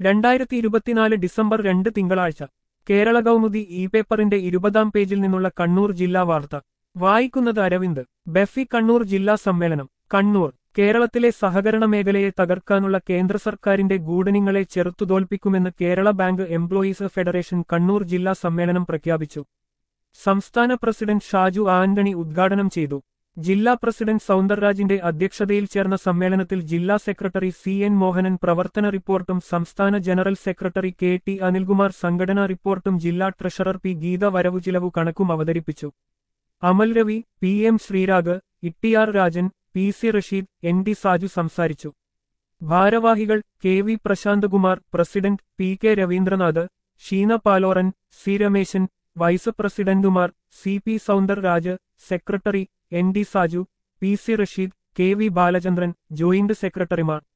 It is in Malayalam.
2024 ഡിസംബർ 2 തിങ്കളാഴ്ച കേരള കൗമുദി ഇ പേപ്പറിന്റെ 20-ാം പേജിൽ നിന്നുള്ള കണ്ണൂർ ജില്ലാ വാർത്ത വായിക്കുന്നത് അരവിന്ദ്. ബെഫി കണ്ണൂർ ജില്ലാ സമ്മേളനം കണ്ണൂർ. കേരളത്തിലെ സഹകരണ മേഖലയെ തകർക്കാനുള്ള കേന്ദ്ര സർക്കാരിന്റെ ഗൂഢനിങ്ങളെ ചെറുത്തുതോൽപ്പിക്കുമെന്ന് Kerala bank employees federation Kannur ജില്ലാ സമ്മേളനം പ്രഖ്യാപിച്ചു. സംസ്ഥാന പ്രസിഡന്റ് ഷാജു ആന്റണി ഉദ്ഘാടനം ചെയ്തു. ജില്ലാ പ്രസിഡന്റ് സൗന്ദർരാജിന്റെ അധ്യക്ഷതയിൽ ചേർന്ന സമ്മേളനത്തിൽ ജില്ലാ സെക്രട്ടറി സി എൻ മോഹനൻ പ്രവർത്തന റിപ്പോർട്ടും സംസ്ഥാന general secretary K T Anilkumar സംഘടനാ റിപ്പോർട്ടും ജില്ലാ ട്രഷറർ പി ഗീത വരവു ചിലവു കണക്കും അവതരിപ്പിച്ചു. അമൽ രവി, പി എം ശ്രീരാഗ്, ഇട്ടിആർ Rajan, P C Rasheed, N D Saju സംസാരിച്ചു. ഭാരവാഹികൾ K V Prasanthakumar, president P K Raveendranath, Sheena Paloran, C Rameshan, vice പ്രസിഡന്റുമാർ C P Soundarraj, secretary N D Saju, P C Rasheed, K V Balachandran, joint സെക്രട്ടറിമാർ